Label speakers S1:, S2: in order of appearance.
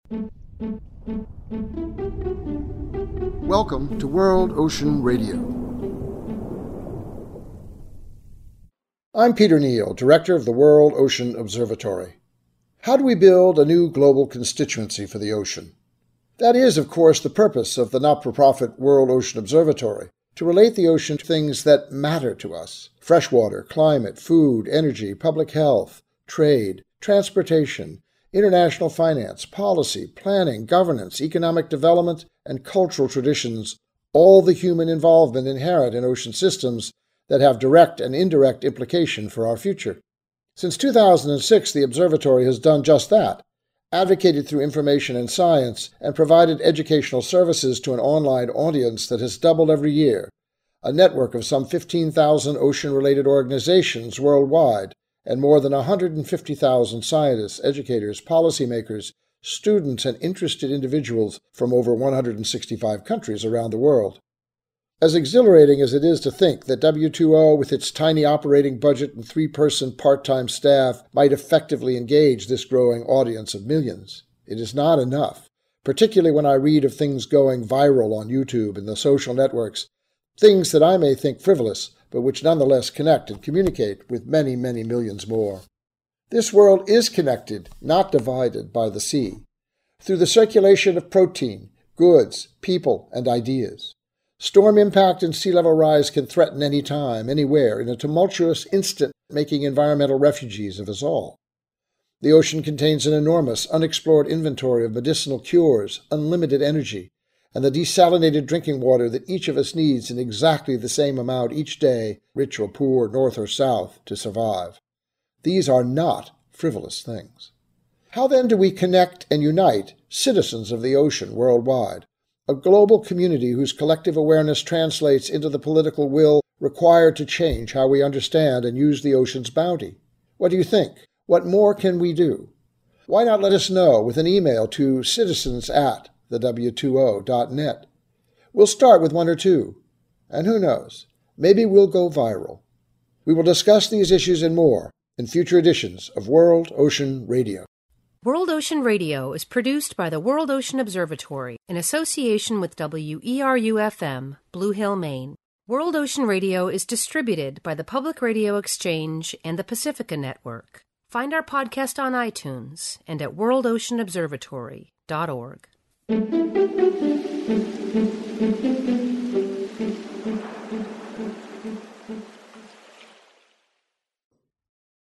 S1: Welcome to World Ocean Radio. I'm Peter Neal, Director of the World Ocean Observatory. How do we build a new global constituency for the ocean? That is, of course, the purpose of the not-for-profit World Ocean Observatory, to relate the ocean to things that matter to us: freshwater, climate, food, energy, public health, trade, transportation, international finance, policy, planning, governance, economic development, and cultural traditions, all the human involvement inherent in ocean systems that have direct and indirect implication for our future. Since 2006, the observatory has done just that, advocated through information and science, and provided educational services to an online audience that has doubled every year, a network of some 15,000 ocean-related organizations worldwide, and more than 150,000 scientists, educators, policymakers, students, and interested individuals from over 165 countries around the world. As exhilarating as it is to think that W2O, with its tiny operating budget and 3-person part-time staff, might effectively engage this growing audience of millions, it is not enough, particularly when I read of things going viral on YouTube and the social networks, things that I may think frivolous, but which nonetheless connect and communicate with many, many millions more. This world is connected, not divided, by the sea, through the circulation of protein, goods, people, and ideas. Storm impact and sea level rise can threaten any time, anywhere, in a tumultuous instant, making environmental refugees of us all. The ocean contains an enormous, unexplored inventory of medicinal cures, unlimited energy, and the desalinated drinking water that each of us needs in exactly the same amount each day, rich or poor, north or south, to survive. These are not frivolous things. How then do we connect and unite citizens of the ocean worldwide? A global community whose collective awareness translates into the political will required to change how we understand and use the ocean's bounty. What do you think? What more can we do? Why not let us know with an email to citizens@thew2o.net? We'll start with 1 or 2, and who knows, maybe we'll go viral. We will discuss these issues and more in future editions of World Ocean Radio.
S2: World Ocean Radio is produced by the World Ocean Observatory in association with WERU-FM, Blue Hill, Maine. World Ocean Radio is distributed by the Public Radio Exchange and the Pacifica Network. Find our podcast on iTunes and at worldoceanobservatory.org.